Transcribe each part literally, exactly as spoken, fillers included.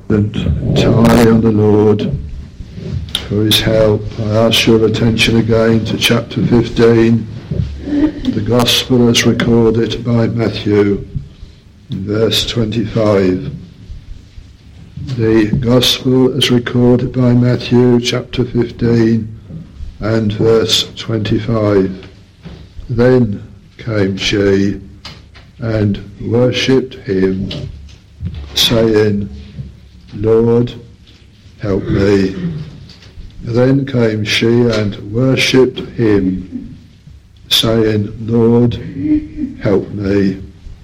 And entirely on the Lord for his help. I ask your attention again to chapter fifteen, the Gospel as recorded by Matthew, in verse twenty-five. The Gospel as recorded by Matthew, chapter fifteen, and verse twenty-five. Then came she and worshipped him, saying, Lord, help me. Then came she and worshipped him, saying, Lord, help me.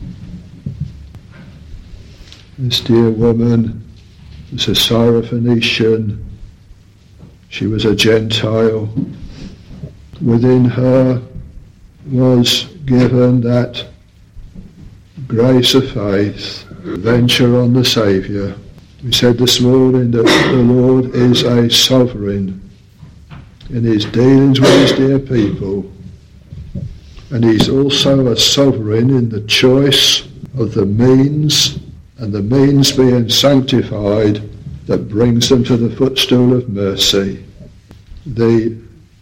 This dear woman was a Syrophoenician. She was a Gentile. Within her was given that grace of faith, venture on the Saviour. We said this morning that the Lord is a sovereign in his dealings with his dear people, and he's also a sovereign in the choice of the means, and the means being sanctified that brings them to the footstool of mercy. The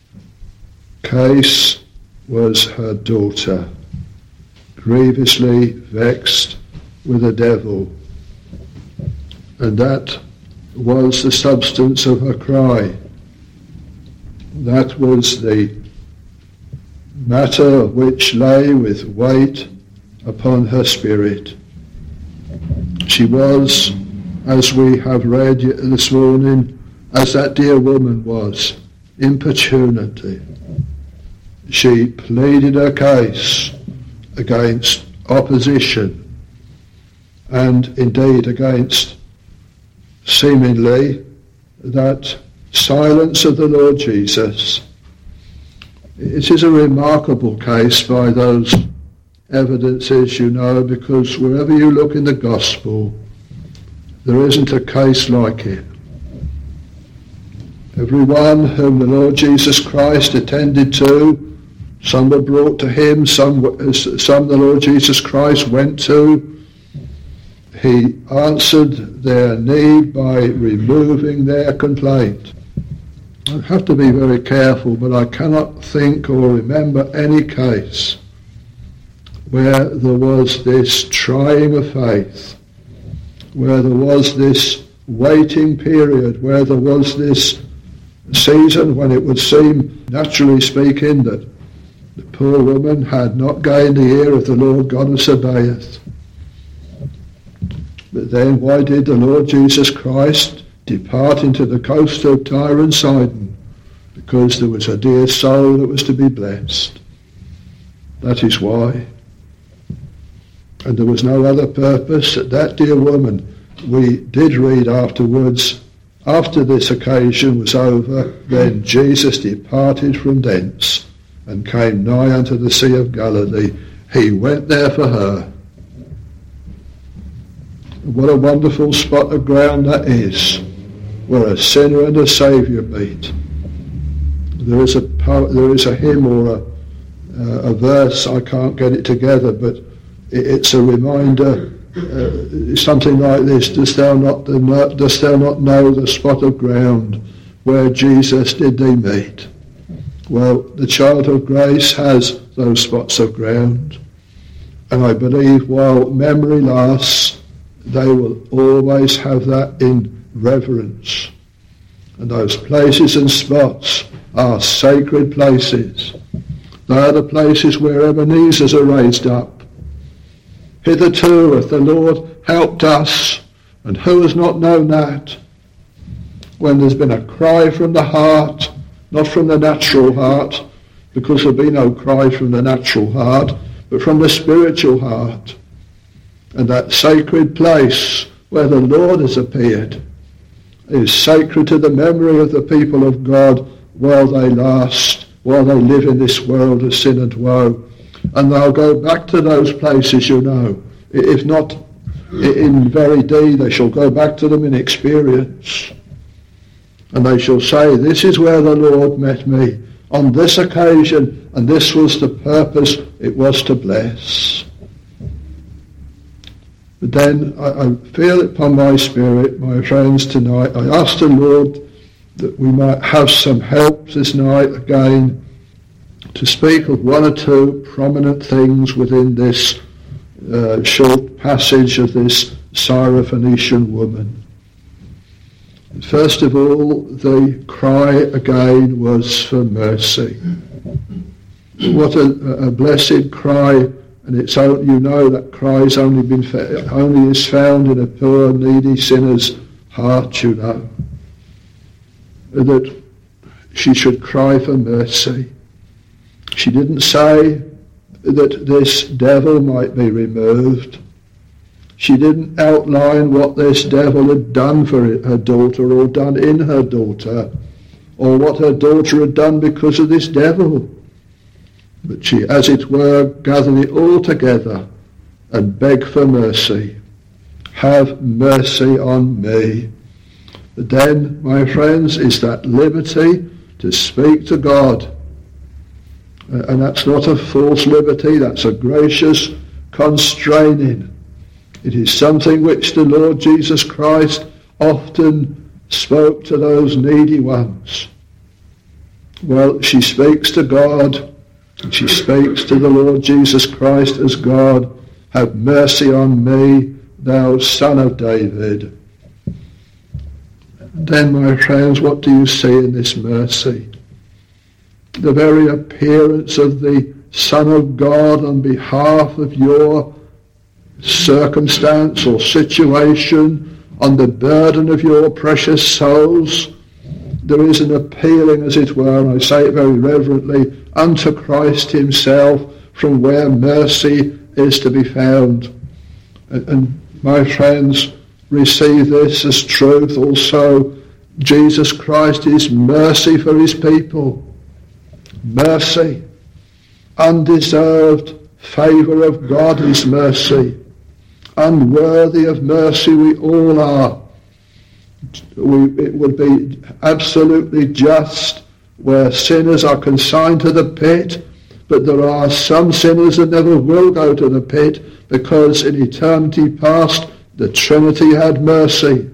case was her daughter, grievously vexed with the devil. And that was the substance of her cry. That was the matter which lay with weight upon her spirit. She was, as we have read this morning, as that dear woman was, importunity. She pleaded her case against opposition, and indeed against seemingly that silence of the Lord Jesus. It is a remarkable case by those evidences, you know, because wherever you look in the Gospel, there isn't a case like it. Everyone whom the Lord Jesus Christ attended to, some were brought to him, some, some the Lord Jesus Christ went to, he answered their need by removing their complaint. I have to be very careful, but I cannot think or remember any case where there was this trying of faith, where there was this waiting period, where there was this season when it would seem, naturally speaking, that the poor woman had not gained the ear of the Lord God of Sabaoth. But then why did the Lord Jesus Christ depart into the coast of Tyre and Sidon? Because there was a dear soul that was to be blessed. That is why. And there was no other purpose. That that dear woman, we did read afterwards, after this occasion was over, then Jesus departed from thence and came nigh unto the Sea of Galilee. He went there for her. What a wonderful spot of ground that is, where a sinner and a Saviour meet. There is a there is a hymn or a, a verse, I can't get it together, but it's a reminder, uh, something like this: Dost thou not the, dost thou not know the spot of ground where Jesus did thee meet? Well, the child of grace has those spots of ground, and I believe while memory lasts, they will always have that in reverence. And those places and spots are sacred places. They are the places where Ebenezers are raised up. Hitherto hath the Lord helped us, and who has not known that? When there's been a cry from the heart, not from the natural heart, because there'll be no cry from the natural heart, but from the spiritual heart. And that sacred place where the Lord has appeared is sacred to the memory of the people of God while they last, while they live in this world of sin and woe. And they'll go back to those places, you know. If not in very deed, they shall go back to them in experience. And they shall say, this is where the Lord met me on this occasion, and this was the purpose, it was to bless. But then I, I feel it upon my spirit, my friends, tonight. I ask the Lord that we might have some help this night again to speak of one or two prominent things within this uh, short passage of this Syrophoenician woman. First of all, the cry again was for mercy. What a, a blessed cry, and it's only, you know that cry's only been only is found in a poor, needy sinner's heart, you know. That she should cry for mercy. She didn't say that this devil might be removed. She didn't outline what this devil had done for her daughter or done in her daughter, or what her daughter had done because of this devil. But she, as it were, gathered it all together and begged for mercy. Have mercy on me. But then, my friends, is that liberty to speak to God. And that's not a false liberty, that's a gracious constraining. It is something which the Lord Jesus Christ often spoke to those needy ones. Well, she speaks to God, and she speaks to the Lord Jesus Christ as God. Have mercy on me, thou Son of David. And then, my friends, what do you see in this mercy? The very appearance of the Son of God on behalf of your circumstance or situation, on the burden of your precious souls. There is an appealing, as it were, and I say it very reverently, unto Christ himself, from where mercy is to be found. And, and my friends, receive this as truth also. Jesus Christ is mercy for his people. Mercy. Undeserved favour of God is mercy. Unworthy of mercy we all are. We, it would be absolutely just where sinners are consigned to the pit, but there are some sinners that never will go to the pit, because in eternity past the Trinity had mercy.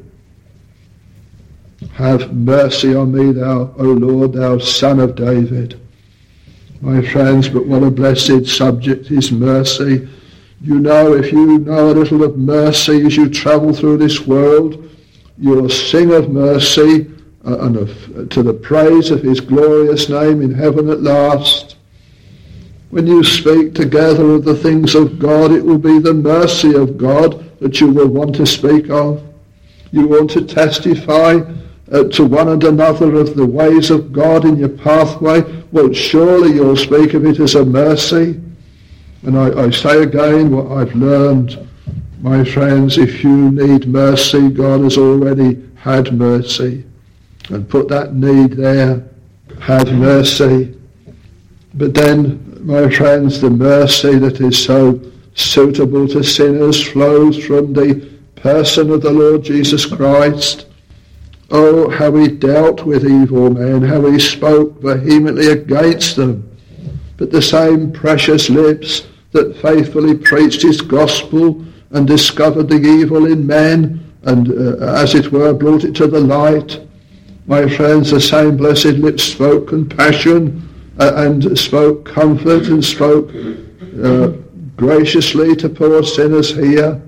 Have mercy on me, thou, O Lord, thou Son of David. My friends, but what a blessed subject is mercy. You know, if you know a little of mercy as you travel through this world, you'll sing of mercy uh, and of, to the praise of his glorious name in heaven at last. When you speak together of the things of God, it will be the mercy of God that you will want to speak of. You want to testify uh, to one and another of the ways of God in your pathway. Well, surely you'll speak of it as a mercy. And I, I say again what I've learned, my friends, if you need mercy, God has already had mercy. And put that need there, have mercy. But then, my friends, the mercy that is so suitable to sinners flows from the person of the Lord Jesus Christ. Oh, how he dealt with evil men, how he spoke vehemently against them. But the same precious lips that faithfully preached his gospel and discovered the evil in men and, uh, as it were, brought it to the light. My friends, the same blessed lips spoke compassion uh, and spoke comfort and spoke uh, graciously to poor sinners here.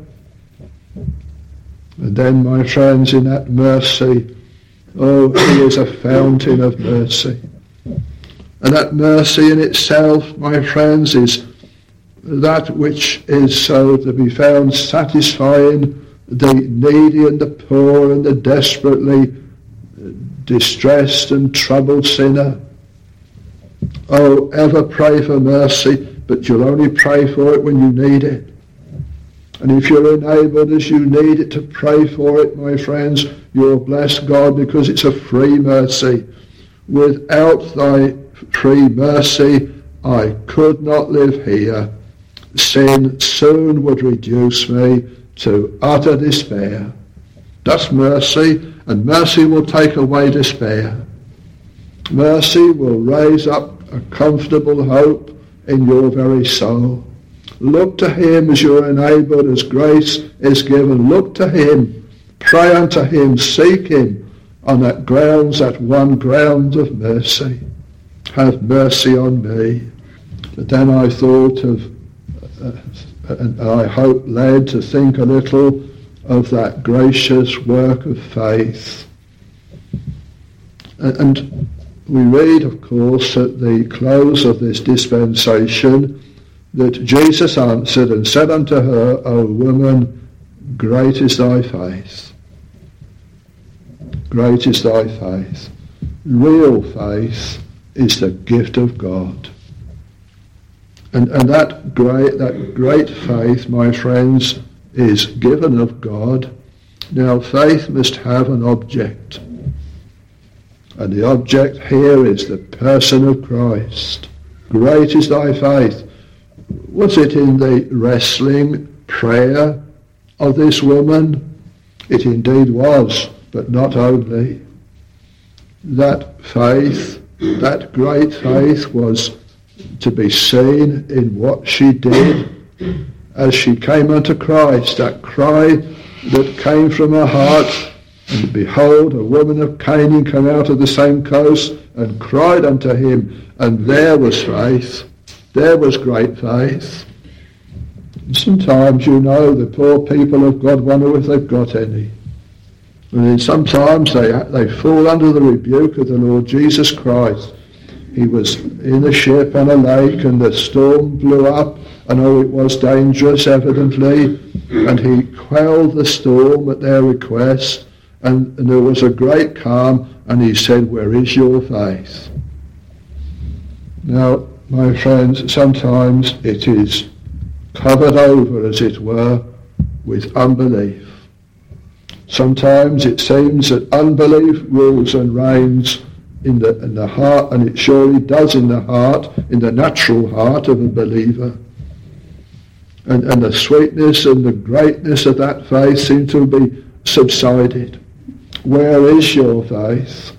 And then, my friends, in that mercy, oh, he is a fountain of mercy. And that mercy in itself, my friends, is that which is so to be found satisfying the needy and the poor and the desperately distressed and troubled sinner. Oh, ever pray for mercy, but you'll only pray for it when you need it. And if you're enabled as you need it to pray for it, my friends, you'll bless God, because it's a free mercy. Without thy free mercy, I could not live here. Sin soon would reduce me to utter despair. That's mercy, and mercy will take away despair. Mercy will raise up a comfortable hope in your very soul. Look to him as you're enabled, as grace is given. Look to him. Pray unto him. Seek him on that grounds, that one ground of mercy. Have mercy on me. But then I thought of, uh, and I hope led to think a little of that gracious work of faith. And we read, of course, at the close of this dispensation that Jesus answered and said unto her, O woman, great is thy faith. Great is thy faith. Real faith is the gift of God. And, and that great that great faith, my friends, is given of God. Now faith must have an object. And the object here is the person of Christ. Great is thy faith. Was it in the wrestling prayer of this woman? It indeed was, but not only. That faith, that great faith, was to be seen in what she did as she came unto Christ, that cry that came from her heart. And behold, a woman of Canaan came out of the same coast and cried unto him, and there was faith. There was great faith. And sometimes, you know, the poor people of God wonder if they've got any. And then sometimes they they fall under the rebuke of the Lord Jesus Christ. He was in a ship on a lake and the storm blew up, and oh, it was dangerous, evidently, and he quelled the storm at their request, and, and there was a great calm, and he said, where is your faith? Now, my friends, sometimes it is covered over, as it were, with unbelief. Sometimes it seems that unbelief rules and reigns in the, in the heart, and it surely does in the heart, in the natural heart of a believer. And, and the sweetness and the greatness of that faith seem to be subsided. Where is your faith?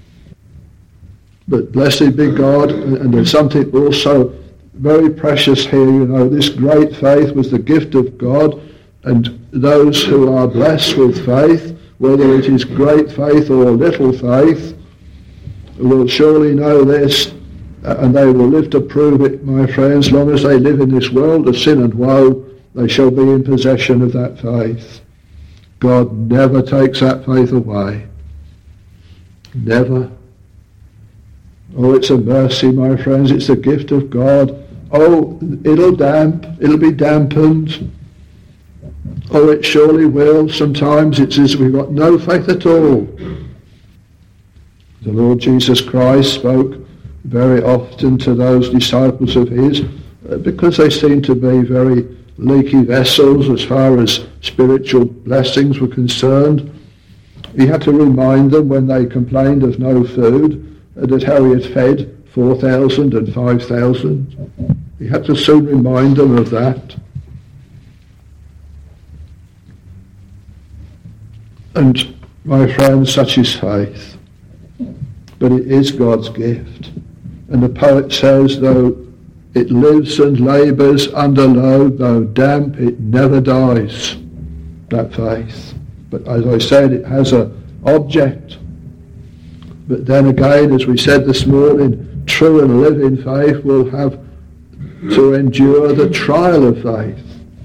But blessed be God, and there's something also very precious here, you know, this great faith was the gift of God, and those who are blessed with faith, whether it is great faith or little faith, will surely know this, and they will live to prove it, my friends. Long as they live in this world of sin and woe, they shall be in possession of that faith. God never takes that faith away. Never. Oh, it's a mercy, my friends. It's a gift of God. Oh, it'll damp. It'll be dampened. Oh, it surely will. Sometimes it's as if we've got no faith at all. The Lord Jesus Christ spoke very often to those disciples of his because they seemed to be very leaky vessels as far as spiritual blessings were concerned. He had to remind them when they complained of no food that how he had fed four thousand and five thousand. He had to soon remind them of that. And my friends, such is faith. But it is God's gift. And the poet says, though it lives and labours under load, though damp, it never dies, that faith. But as I said, it has an object. But then again, as we said this morning, true and living faith will have to endure the trial of faith.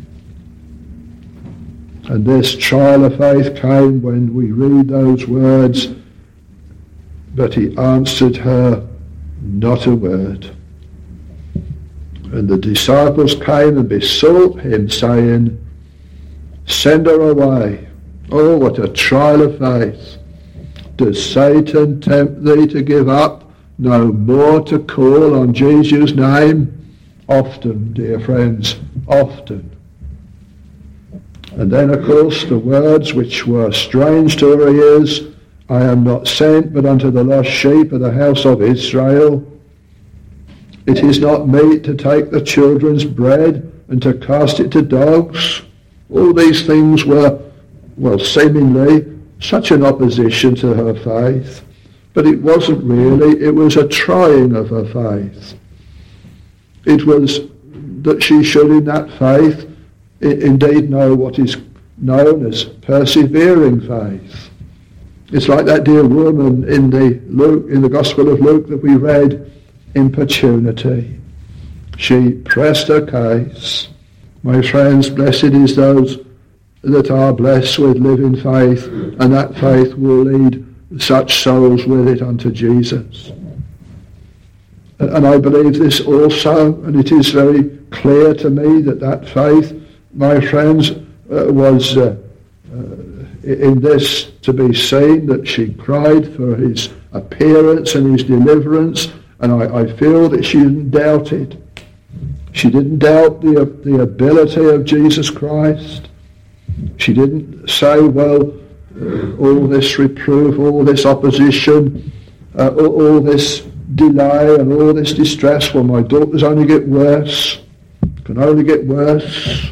And this trial of faith came when we read those words, but he answered her not a word. And the disciples came and besought him, saying, send her away. Oh, what a trial of faith. Does Satan tempt thee to give up, no more to call on Jesus' name? Often, dear friends, often. And then, of course, the words which were strange to her ears, I am not sent but unto the lost sheep of the house of Israel. It is not meet to take the children's bread and to cast it to dogs. All these things were, well, seemingly such an opposition to her faith. But it wasn't really. It was a trying of her faith. It was that she should in that faith I- indeed know what is known as persevering faith. It's like that dear woman in the Luke, in the Gospel of Luke that we read, importunity. She pressed her case. My friends, blessed is those that are blessed with living faith, and that faith will lead such souls with it unto Jesus. And I believe this also, and it is very clear to me that that faith, my friends, uh, was uh, uh, in this to be seen, that she cried for his appearance and his deliverance, and I, I feel that she didn't doubt it. She didn't doubt the, the ability of Jesus Christ. She didn't say, well, uh, all this reproof, all this opposition, uh, all, all this delay and all this distress, well, my daughters only get worse, can only get worse.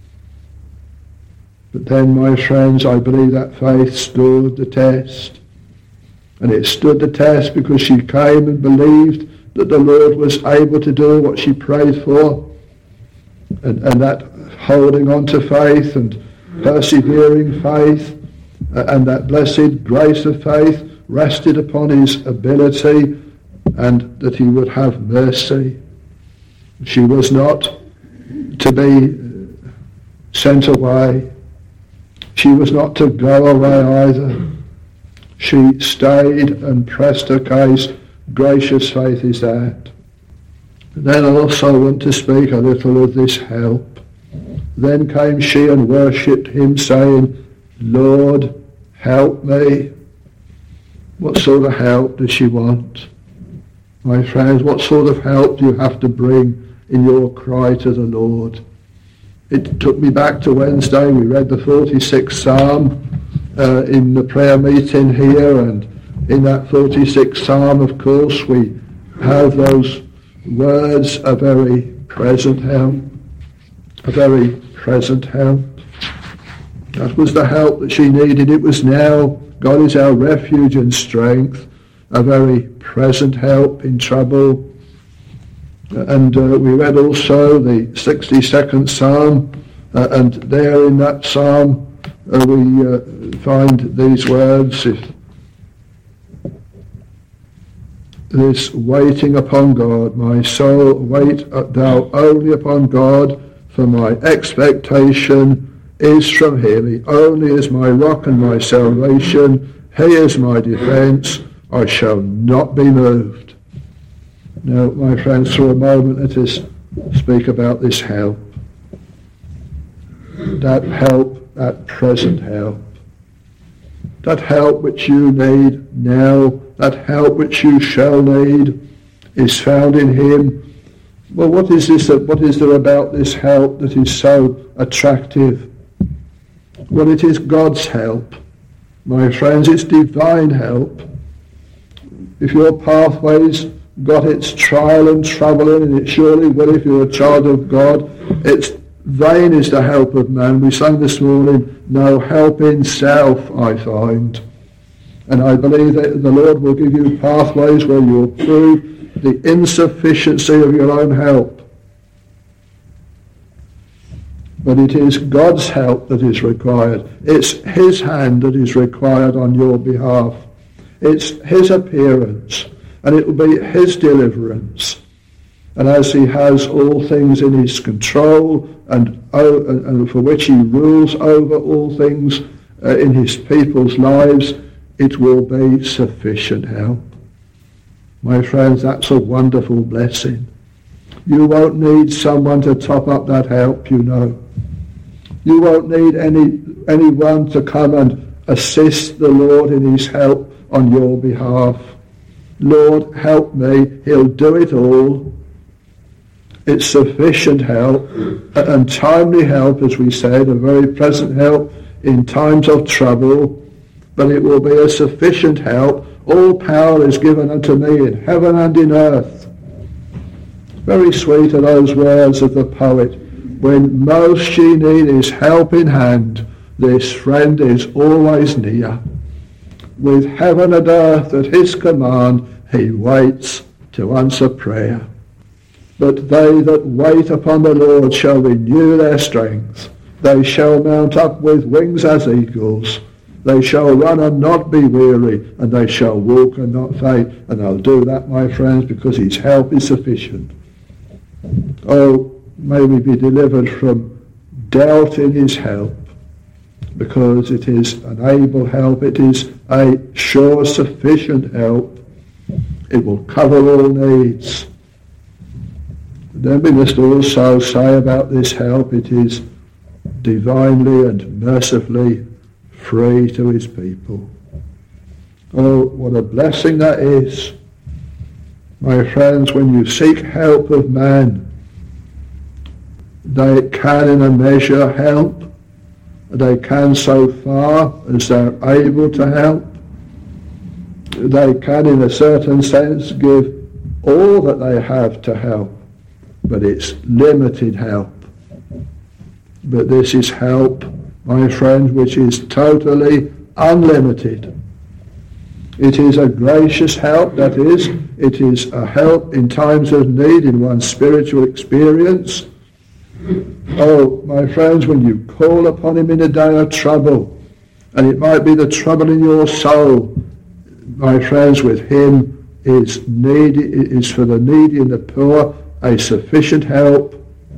But then, my friends, I believe that faith stood the test. And it stood the test because she came and believed that the Lord was able to do what she prayed for. And, and that holding on to faith and persevering faith uh, and that blessed grace of faith rested upon his ability and that he would have mercy. She was not to be sent away. She was not to go away either. She stayed and pressed her case. Gracious faith is that. Then I also want to speak a little of this help. Then came she and worshipped him, saying, Lord, help me. What sort of help does she want? My friends, what sort of help do you have to bring in your cry to the Lord? It took me back to Wednesday. We read the forty-sixth Psalm uh, in the prayer meeting here, and in that forty-sixth Psalm, of course, we have those words, a very present help, a very present help. That was the help that she needed. It was now, God is our refuge and strength, a very present help in trouble. And uh, we read also the sixty-second Psalm, uh, and there in that Psalm uh, we uh, find these words, if this waiting upon God, my soul, wait thou only upon God, for my expectation is from him. He only is my rock and my salvation. He is my defence. I shall not be moved. Now, my friends, for a moment let us speak about this help. That help, that present help. That help which you need now, that help which you shall need, is found in him. Well, what is this? What is there about this help that is so attractive? Well, it is God's help. My friends, it's divine help. If your pathway's got its trial and trouble in, and it surely will if you're a child of God, it's vain is the help of man. We sang this morning, no help in self I find. And I believe that the Lord will give you pathways where you'll prove the insufficiency of your own help. But it is God's help that is required. It's his hand that is required on your behalf. It's his appearance, and it will be his deliverance. And as he has all things in his control, and, oh, and, and for which he rules over all things uh, in his people's lives, it will be sufficient help. My friends, that's a wonderful blessing. You won't need someone to top up that help, you know. You won't need any anyone to come and assist the Lord in his help on your behalf. Lord, help me. He'll do it all. It's sufficient help and timely help, as we said, a very present help in times of trouble, but it will be a sufficient help. All power is given unto me in heaven and in earth. Very sweet are those words of the poet. When most ye need his help in hand, this friend is always near. With heaven and earth at his command, he waits to answer prayer. But they that wait upon the Lord shall renew their strength. They shall mount up with wings as eagles. They shall run and not be weary, and they shall walk and not faint. And I'll do that, my friends, because his help is sufficient. Oh, may we be delivered from doubt in his help, because it is an able help. It is a sure, sufficient help. It will cover all needs. Then we must also say about this help, it is divinely and mercifully free to his people. Oh, what a blessing that is. My friends, when you seek help of man, they can in a measure help. They can so far as they're able to help. They can in a certain sense give all that they have to help, but it's limited help. But this is help, my friend, which is totally unlimited. It is a gracious help, that is, it is a help in times of need in one's spiritual experience. Oh, my friends, when you call upon him in a day of trouble, and it might be the trouble in your soul, my friends, with him is needy, is for the needy and the poor a sufficient help.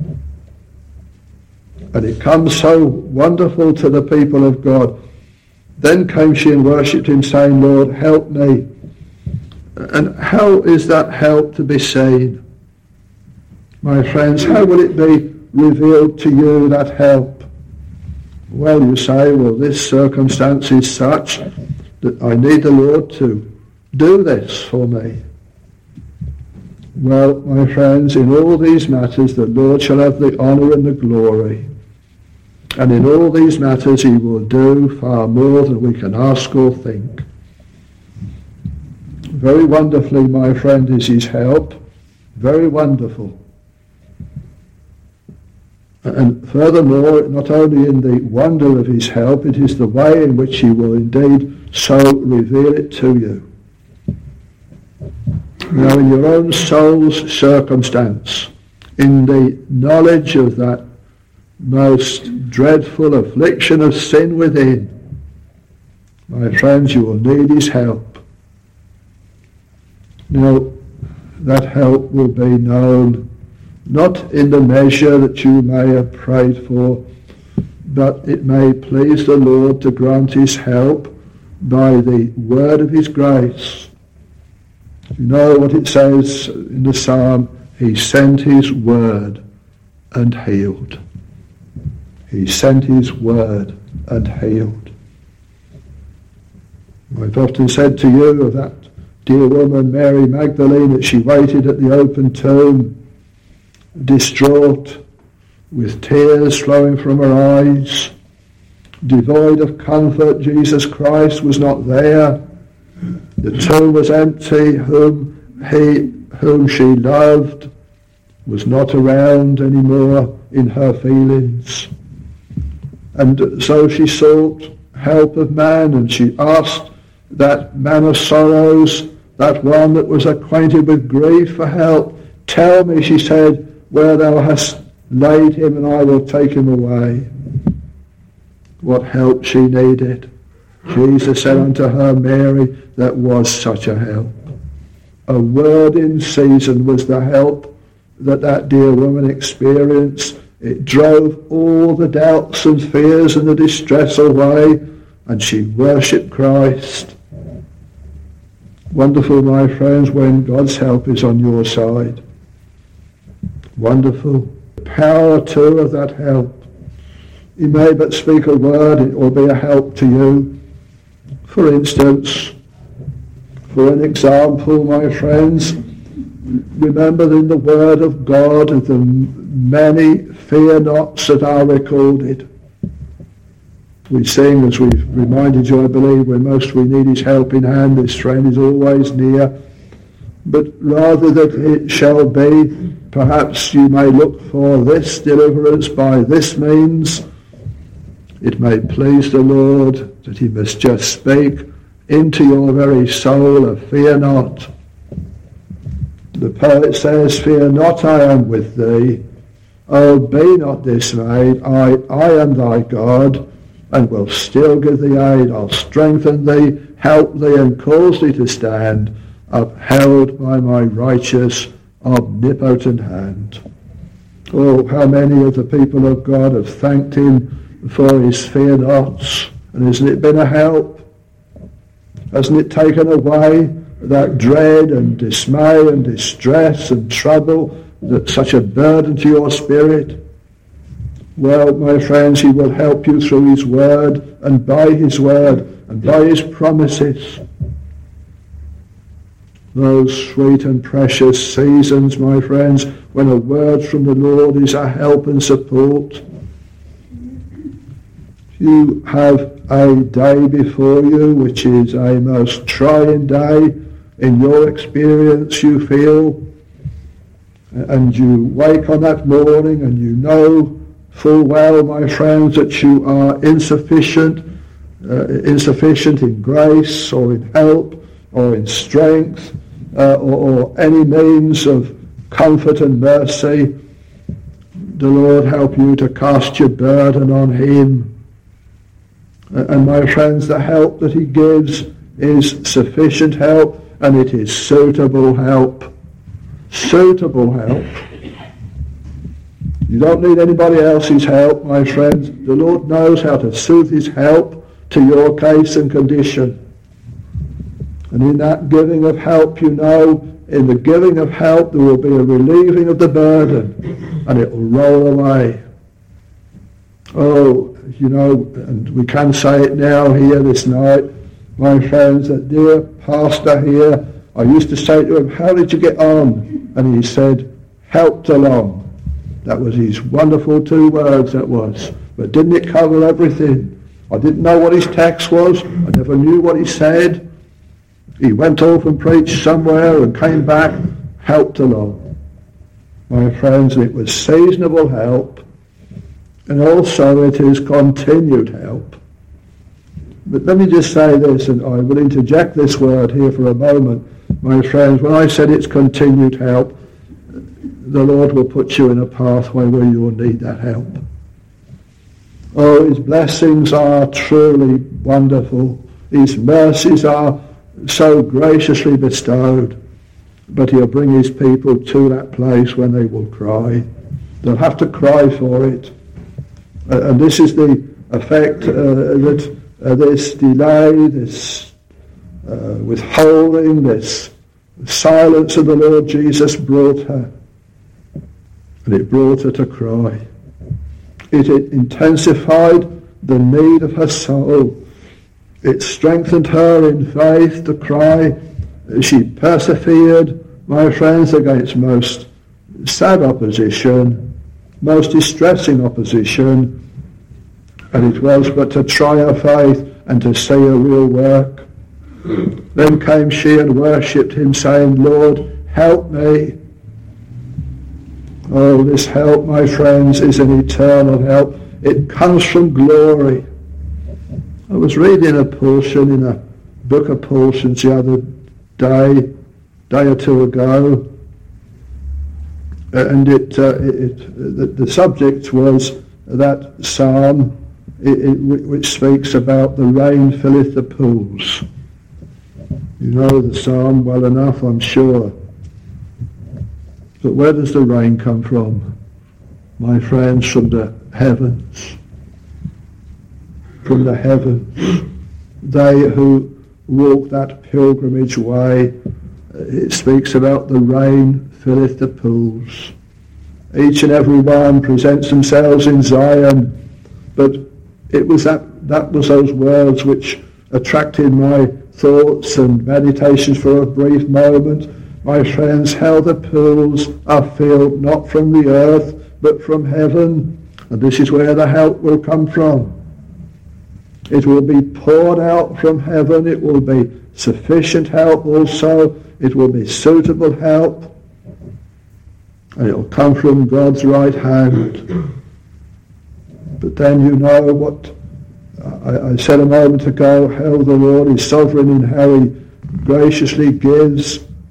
And it comes so wonderful to the people of God. Then came she and worshipped him, saying, Lord, help me. And how is that help to be seen? My friends, how will it be revealed to you, that help? Well, you say, well, this circumstance is such that I need the Lord to do this for me. Well, my friends, in all these matters the Lord shall have the honour and the glory. And in all these matters he will do far more than we can ask or think. Very wonderfully, my friend, is his help. Very wonderful. And furthermore, not only in the wonder of his help, it is the way in which he will indeed so reveal it to you. Now, in your own soul's circumstance, in the knowledge of that most dreadful affliction of sin within, my friends, you will need his help. Now, that help will be known not in the measure that you may have prayed for, but it may please the Lord to grant his help by the word of his grace. You know what it says in the psalm, he sent his word and healed. He sent his word and healed. I've often said to you of that dear woman Mary Magdalene, that she waited at the open tomb, distraught, with tears flowing from her eyes, devoid of comfort. Jesus Christ was not there. The tomb was empty. Whom he, whom she loved, was not around anymore in her feelings. And so she sought help of man, and she asked that man of sorrows, that one that was acquainted with grief, for help. Tell me, she said, where thou hast laid him, and I will take him away. What help she needed. Jesus said unto her, Mary, that was such a help. A word in season was the help that that dear woman experienced. It drove all the doubts and fears and the distress away, and she worshipped Christ. Wonderful, my friends, when God's help is on your side. Wonderful. The power, too, of that help. He may but speak a word, it will be a help to you. For instance, for an example, my friends, remember in the Word of God the many fear nots that are recorded. We sing, as we've reminded you, I believe, when most we need his helping hand, his friend is always near. But rather that it shall be, perhaps you may look for this deliverance by this means. It may please the Lord that he must just speak into your very soul of fear not. The poet says, "Fear not, I am with thee. Oh, be not dismayed. I, I am thy God, and will still give thee aid. I'll strengthen thee, help thee, and cause thee to stand, upheld by my righteous, omnipotent hand." Oh, how many of the people of God have thanked him for his fear nots, and hasn't it been a help? Hasn't it taken away that dread and dismay and distress and trouble, that's such a burden to your spirit? Well, my friends, he will help you through his word, and by his word, and by his promises. Those sweet and precious seasons, my friends, when a word from the Lord is a help and support. You have a day before you which is a most trying day in your experience, you feel, and you wake on that morning and you know full well, my friends, that you are insufficient, uh, insufficient in grace or in help or in strength uh, or, or any means of comfort and mercy. The Lord help you to cast your burden on him. And my friends, the help that he gives is sufficient help, and it is suitable help. Suitable help. You don't need anybody else's help, my friends. The Lord knows how to suit his help to your case and condition. And in that giving of help, you know, in the giving of help, there will be a relieving of the burden, and it will roll away. Oh, you know, and we can say it now here this night, my friends, that dear pastor here, I used to say to him, "How did you get on?" And he said, "Helped along." That was his wonderful two words, that was. But didn't it cover everything? I didn't know what his text was. I never knew what he said. He went off and preached somewhere and came back, helped along. My friends, it was seasonable help, and also it is continued help. But let me just say this, and I will interject this word here for a moment. My friends, when I said it's continued help, the Lord will put you in a pathway where you will need that help. Oh, his blessings are truly wonderful. His mercies are so graciously bestowed. But he'll bring his people to that place when they will cry. They'll have to cry for it. Uh, and this is the effect uh, that uh, this delay, this uh, withholding, this silence of the Lord Jesus brought her. And it brought her to cry. It, it intensified the need of her soul. It strengthened her in faith to cry. She persevered, my friends, against most sad opposition, most distressing opposition, and it was but to try her faith and to see her real work. Then came she and worshipped him, saying, "Lord, help me." Oh, this help, my friends, is an eternal help. It comes from glory. I was reading a portion in a book of portions the other day, day or two ago, and it, uh, it the, the subject was that psalm it, it, which speaks about the rain filleth the pools. You know the psalm well enough, I'm sure. But where does the rain come from? My friends, from the heavens. From the heavens. They who walk that pilgrimage way, it speaks about the rain filleth the pools. Each and every one presents themselves in Zion, but it was that, that was those words which attracted my thoughts and meditations for a brief moment. My friends, how the pools are filled not from the earth, but from heaven. And this is where the help will come from. It will be poured out from heaven. It will be sufficient help also. It will be suitable help. And it will come from God's right hand. But then you know what I, I said a moment ago, how the Lord is sovereign in how he graciously gives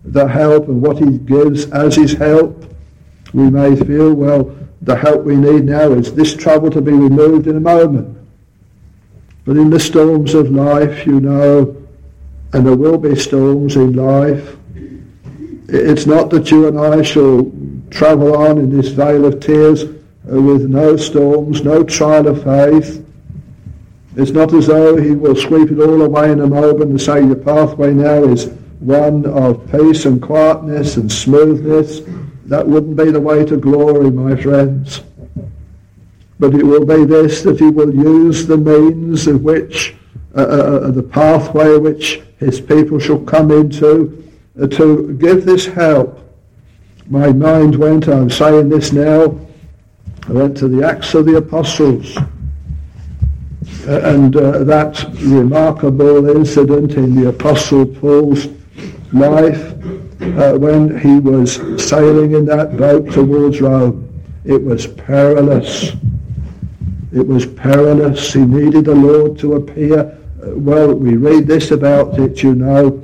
the help and what he gives as his help. We may feel, well, the help we need now is this trouble to be removed in a moment. But in the storms of life, you know, and there will be storms in life, it's not that you and I shall travel on in this vale of tears with no storms, no trial of faith. It's not as though he will sweep it all away in a moment and say your pathway now is one of peace and quietness and smoothness. That wouldn't be the way to glory, my friends. But it will be this, that he will use the means of which, uh, uh, the pathway which his people shall come into, uh, to give this help. My mind went, I'm saying this now, I went to the Acts of the Apostles. Uh, and uh, that remarkable incident in the Apostle Paul's life, uh, when he was sailing in that boat towards Rome. It was perilous. It was perilous. He needed the Lord to appear. Uh, well, we read this about it, you know,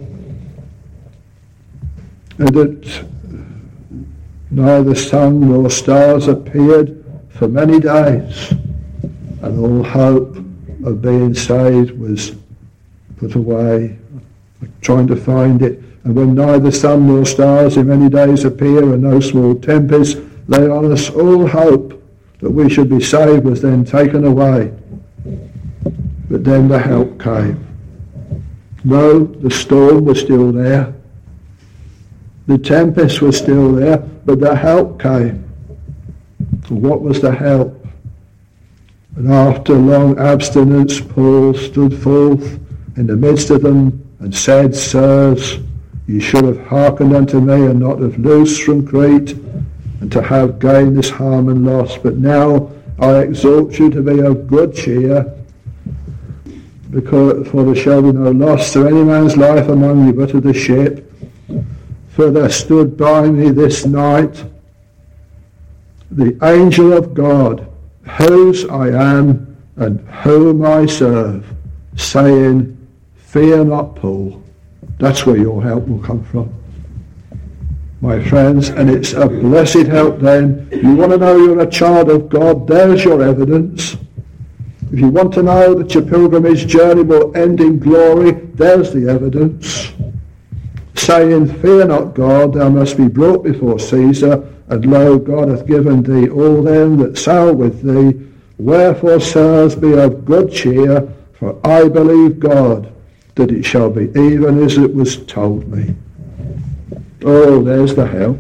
and that neither sun nor stars appeared for many days, and all hope of being saved was put away. I'm trying to find it. And when neither sun nor stars in many days appear, and no small tempest lay on us, all hope that we should be saved was then taken away. But then the help came. No, the storm was still there. The tempest was still there, but the help came. And what was the help? And after long abstinence, Paul stood forth in the midst of them and said, Sirs, ye should have hearkened unto me, and not have loosed from Crete, and to have gained this harm and loss. But now I exhort you to be of good cheer, because for there shall be no loss to any man's life among you, but of the ship. For there stood by me this night the angel of God, whose I am and whom I serve, saying, Fear not, Paul. That's where your help will come from, my friends, and it's a blessed help then. You want to know you're a child of God, there's your evidence. If you want to know that your pilgrimage journey will end in glory, there's the evidence. Saying, Fear not, God, thou must be brought before Caesar, and lo, God hath given thee all them that sail with thee. Wherefore, sirs, be of good cheer, for I believe God, that it shall be even as it was told me. Oh, there's the help.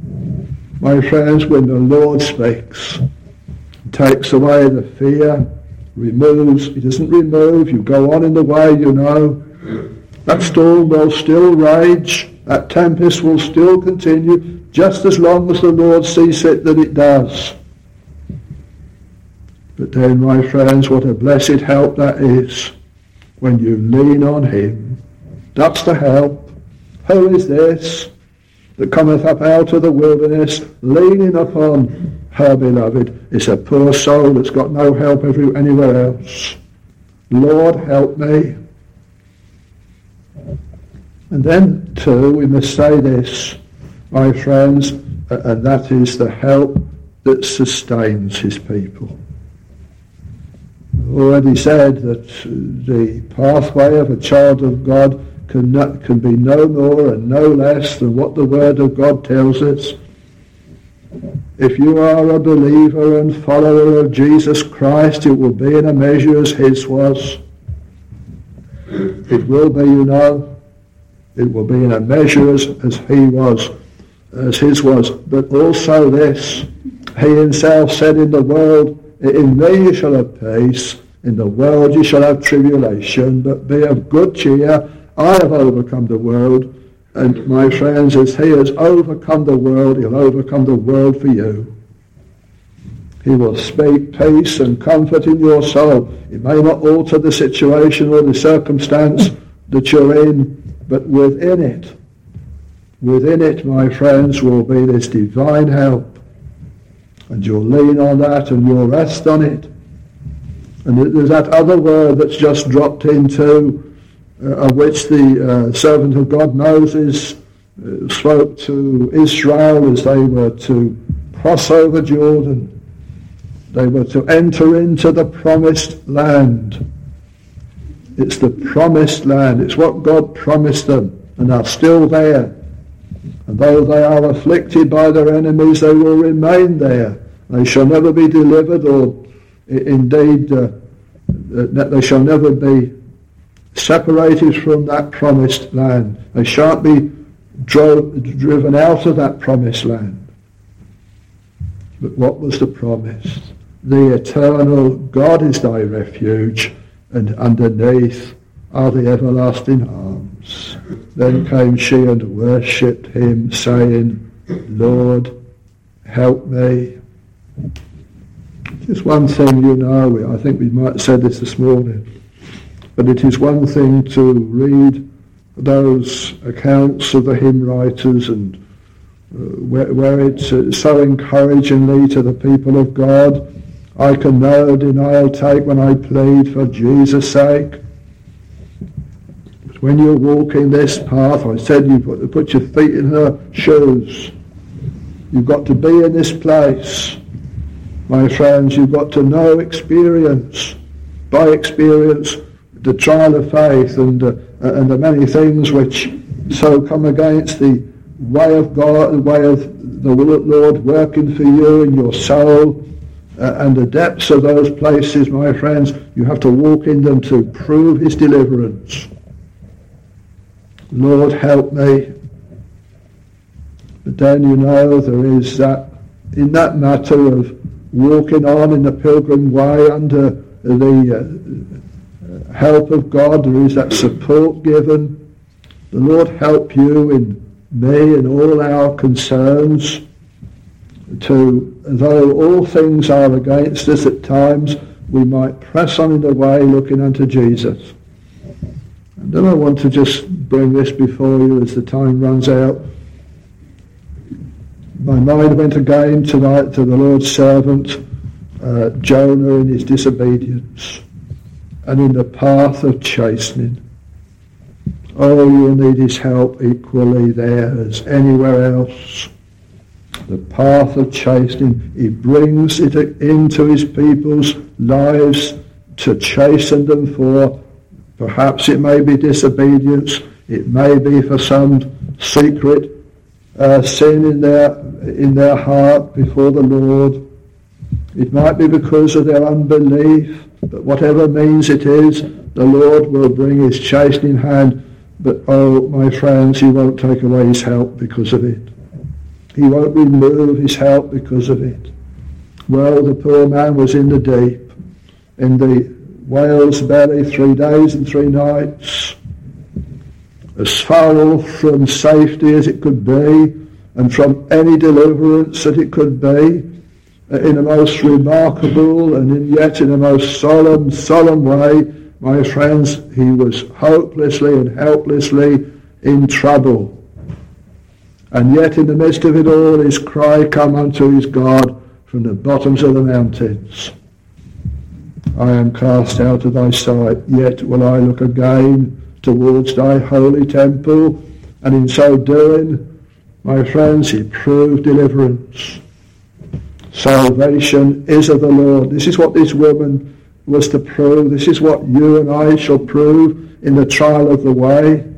My friends, when the Lord speaks, takes away the fear, removes, he doesn't remove, you go on in the way, you know. That storm will still rage, that tempest will still continue, just as long as the Lord sees it that it does. But then, my friends, what a blessed help that is when you lean on him. That's the help. Who is this that cometh up out of the wilderness, leaning upon her beloved? It's a poor soul that's got no help every, anywhere else. Lord, help me. And then, too, we must say this, my friends, and that is the help that sustains his people. I've already said that the pathway of a child of God can, not, can be no more and no less than what the Word of God tells us. If you are a believer and follower of Jesus Christ, it will be in a measure as his was. It will be, you know. It will be in a measure as, as he was, as his was. But also this, he himself said, in the world, in me you shall have peace, in the world you shall have tribulation, but be of good cheer, I have overcome the world. And my friends, as he has overcome the world, he'll overcome the world for you. He will speak peace and comfort in your soul. It may not alter the situation or the circumstance that you're in, but within it, within it, my friends, will be this divine help. And you'll lean on that and you'll rest on it. And there's that other word that's just dropped into, uh, of which the uh, servant of God Moses uh, spoke to Israel as they were to cross over Jordan. They were to enter into the promised land. It's the promised land. It's what God promised them, and are still there. And though they are afflicted by their enemies, they will remain there. They shall never be delivered, or indeed uh, they shall never be separated from that promised land. They shan't be dro- driven out of that promised land. But what was the promise? The eternal God is thy refuge, and underneath are the everlasting arms. Then came she and worshipped him, saying, Lord, help me. It's one thing, you know, I think we might have said this this morning, but it is one thing to read those accounts of the hymn writers and uh, where, where it's uh, so encouragingly to the people of God, I can no denial take when I plead for Jesus' sake. But when you're walking this path, I said you've got to put your feet in her shoes. You've got to be in this place. My friends, you've got to know experience, by experience, the trial of faith and, uh, and the many things which so come against the way of God, the way of the Lord working for you in your soul. Uh, and the depths of those places, my friends, you have to walk in them to prove his deliverance. Lord, help me. But then, you know, there is that, in that matter of walking on in the pilgrim way under the uh, help of God, there is that support given. The Lord help you in me and all our concerns, to, though all things are against us at times, we might press on in the way looking unto Jesus. And then I want to just bring this before you as the time runs out. My mind went again tonight to the Lord's servant, uh, Jonah, in his disobedience and in the path of chastening. Oh, you'll need his help equally there as anywhere else. The path of chastening, he brings it into his people's lives to chasten them for. Perhaps it may be disobedience, it may be for some secret uh, sin in their in their heart before the Lord. It might be because of their unbelief, but whatever means it is, the Lord will bring his chastening hand. But oh, my friends, he won't take away his help because of it. He won't remove his help because of it. Well, the poor man was in the deep, in the whale's belly, three days and three nights, as far off from safety as it could be, and from any deliverance that it could be, in a most remarkable and in yet in a most solemn, solemn way. My friends, he was hopelessly and helplessly in trouble. And yet in the midst of it all, his cry come unto his God from the bottoms of the mountains. I am cast out of thy sight, yet will I look again towards thy holy temple. And in so doing, my friends, he proved deliverance. Salvation is of the Lord. This is what this woman was to prove. This is what you and I shall prove in the trial of the way.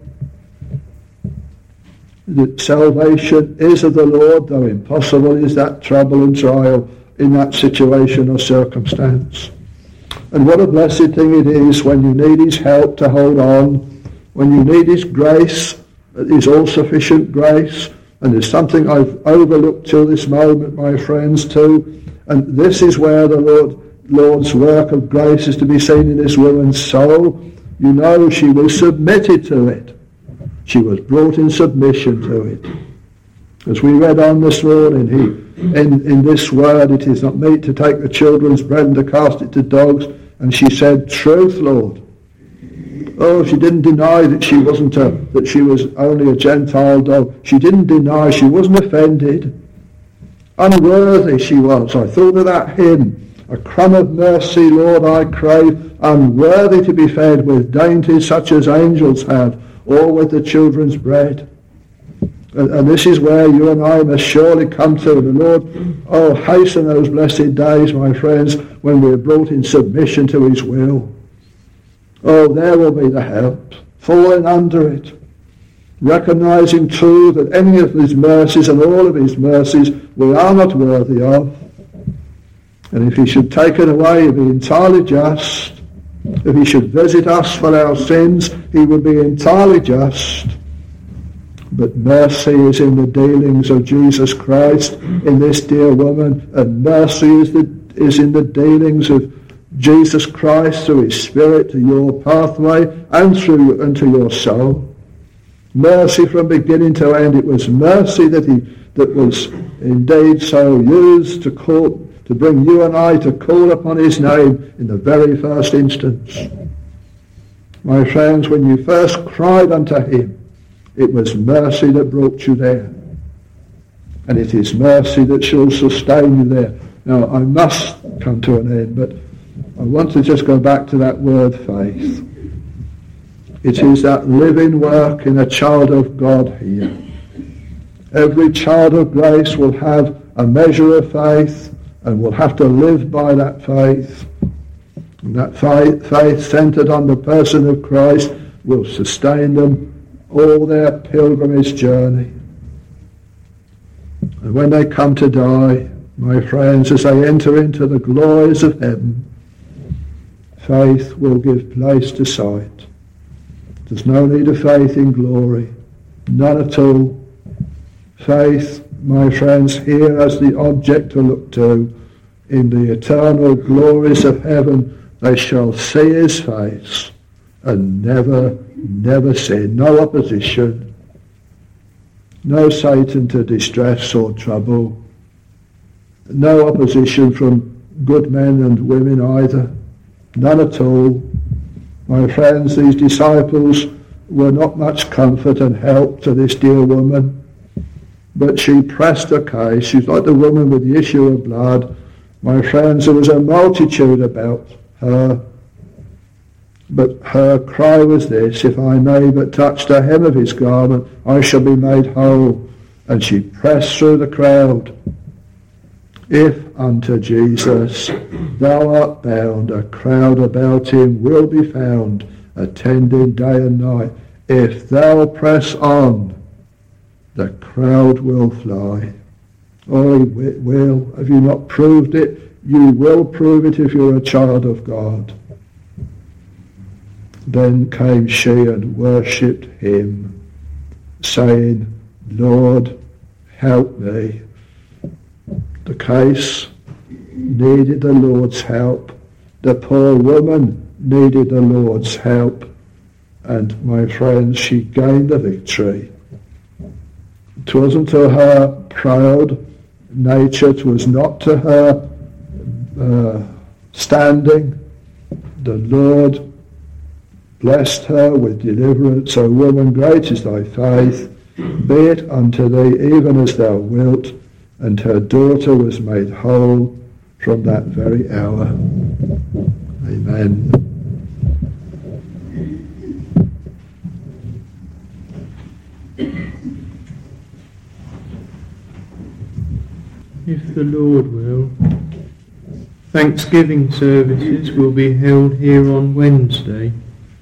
That salvation is of the Lord, though impossible is that trouble and trial in that situation or circumstance. And what a blessed thing it is when you need his help to hold on, when you need his grace, his all-sufficient grace. And there's something I've overlooked till this moment, my friends, too. And this is where the Lord, Lord's work of grace is to be seen in this woman's soul. You know, she was submitted to it. She was brought in submission to it. As we read on this morning, he, in, in this word, it is not meet to take the children's bread and to cast it to dogs. And she said, truth, Lord. Oh, she didn't deny that she wasn't a, that she was only a Gentile dog. She didn't deny, she wasn't offended. Unworthy she was. I thought of that hymn. A crumb of mercy, Lord, I crave, unworthy to be fed with dainties such as angels have, or with the children's bread. And, and this is where you and I must surely come to. The Lord, oh, hasten those blessed days, my friends, when we are brought in submission to his will. Oh, there will be the help, falling under it, recognizing too that any of his mercies and all of his mercies we are not worthy of. And if he should take it away, he'll be entirely just. If he should visit us for our sins, he would be entirely just. But mercy is in the dealings of Jesus Christ in this dear woman, and mercy is, the, is in the dealings of Jesus Christ through his Spirit to your pathway and through and to your soul. Mercy from beginning to end. It was mercy that he that was indeed so used to call to bring you and I to call upon his name in the very first instance. My friends, when you first cried unto him, it was mercy that brought you there. And it is mercy that shall sustain you there. Now, I must come to an end, but I want to just go back to that word faith. It is that living work in a child of God here. Every child of grace will have a measure of faith and will have to live by that faith. And that faith, faith centered on the person of Christ will sustain them all their pilgrimage journey. And when they come to die, my friends, as they enter into the glories of heaven, faith will give place to sight. There's no need of faith in glory, none at all. Faith, my friends, here as the object to look to, in the eternal glories of heaven, they shall see his face and never, never sin. No opposition, no Satan to distress or trouble, no opposition from good men and women either, none at all. My friends, these disciples were not much comfort and help to this dear woman, but she pressed her case. She's like the woman with the issue of blood. My friends, there was a multitude about her, but her cry was this: if I may but touch the hem of his garment, I shall be made whole. And she pressed through the crowd. If unto Jesus thou art bound, a crowd about him will be found, attending day and night. If thou press on, the crowd will fly. Oh, it will. Have you not proved it? You will prove it if you're a child of God. Then came she and worshipped him, saying, Lord, help me. The case needed the Lord's help. The poor woman needed the Lord's help. And my friends, she gained the victory. It wasn't to her proud nature, it was not to her uh, standing. The Lord blessed her with deliverance. O woman, great is thy faith. Be it unto thee even as thou wilt. And her daughter was made whole from that very hour. Amen. If the Lord will, Thanksgiving services will be held here on Wednesday.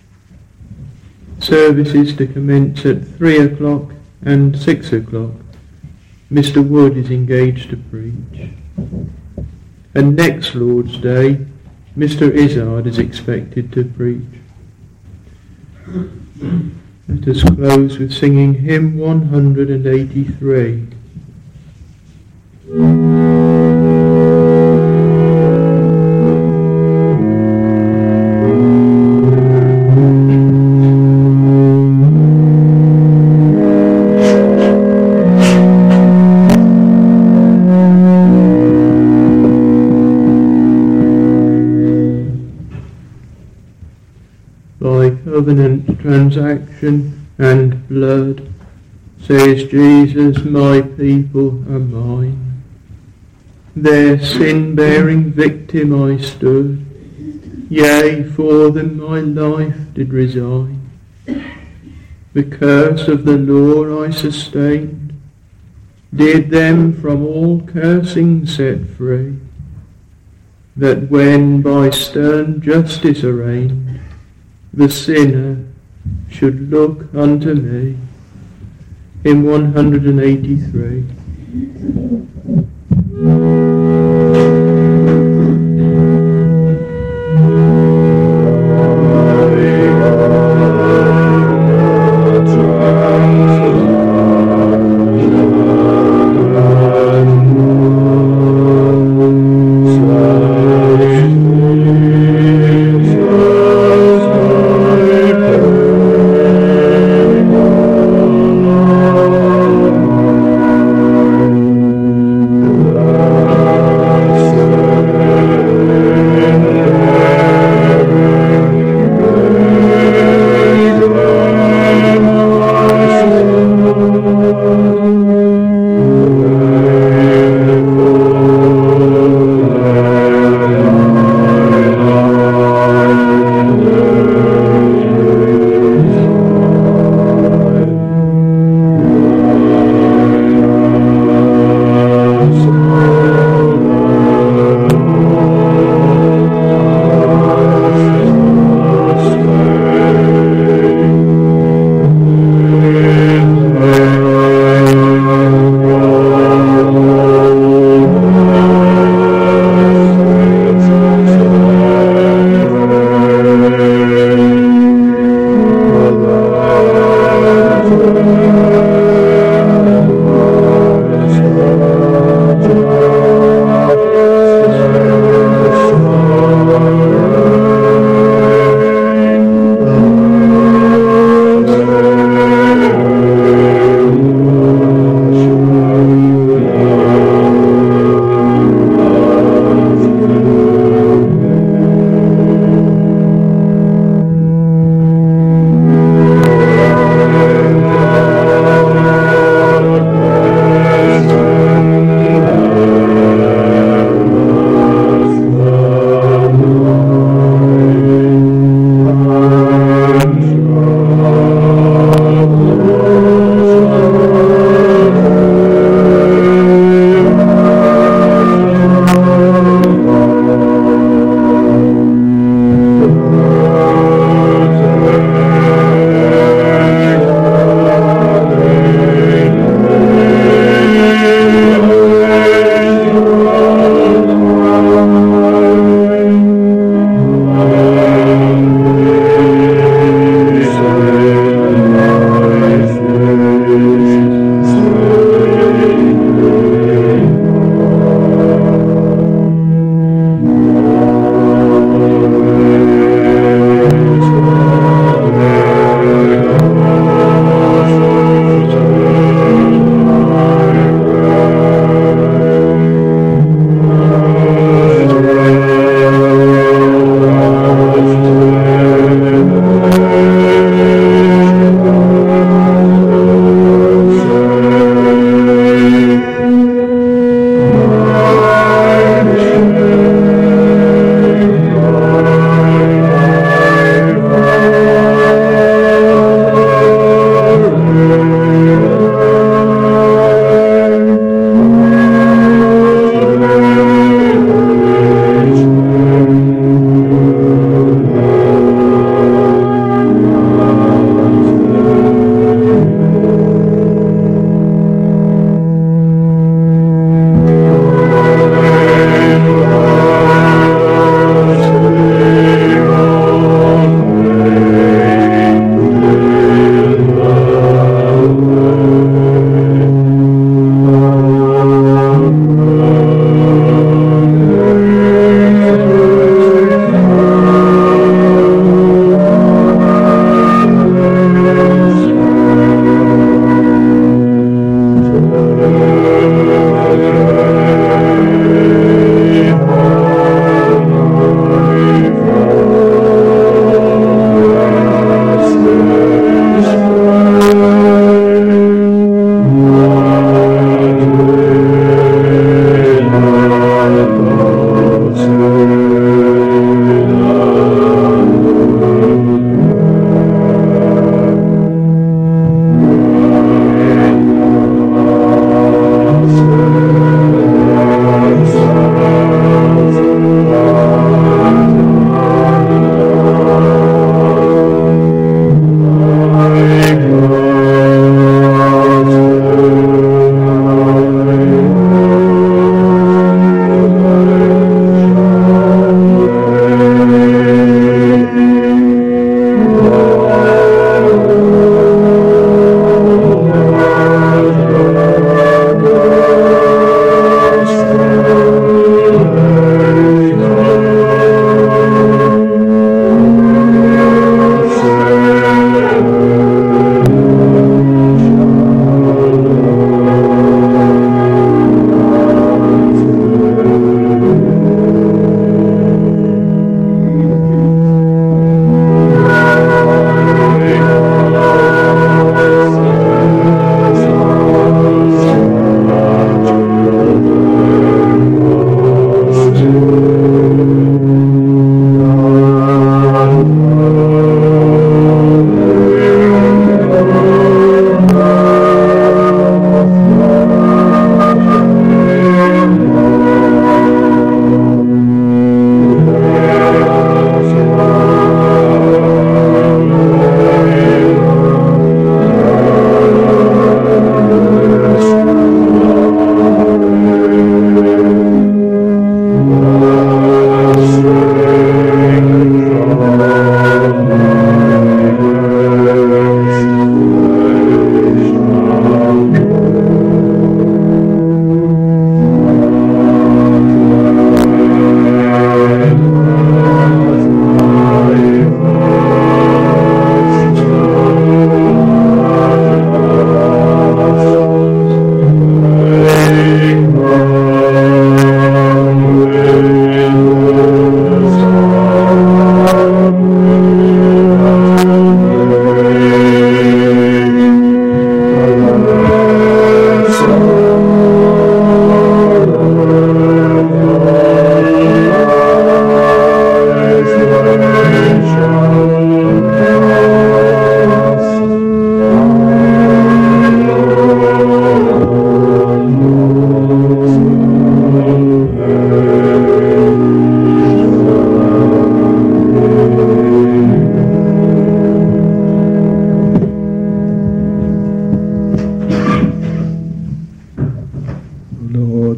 Services to commence at three o'clock and six o'clock. Mister Wood is engaged to preach. And next Lord's Day, Mister Izzard is expected to preach. Let us close with singing hymn one hundred eighty-three. Covenant transaction and blood, says Jesus, my people are mine. Their sin-bearing victim I stood, yea, for them my life did resign. The curse of the law I sustained, did them from all cursing set free, that when by stern justice arraigned, the sinner should look unto me. Hymn one hundred eighty-three.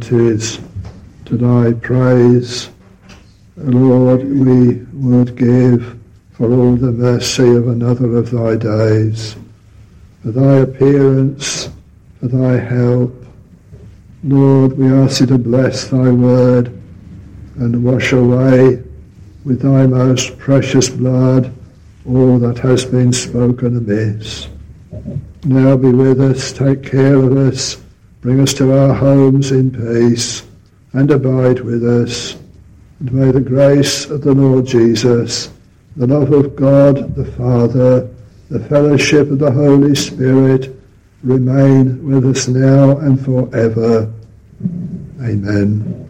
is to thy praise. Lord, we would give for all the mercy of another of thy days, for thy appearance, for thy help. Lord, we ask you to bless thy word and wash away with thy most precious blood all that has been spoken amiss. Now be with us, take care of us, bring us to our homes in peace, and abide with us. And may the grace of the Lord Jesus, the love of God the Father, the fellowship of the Holy Spirit remain with us now and forever. Amen.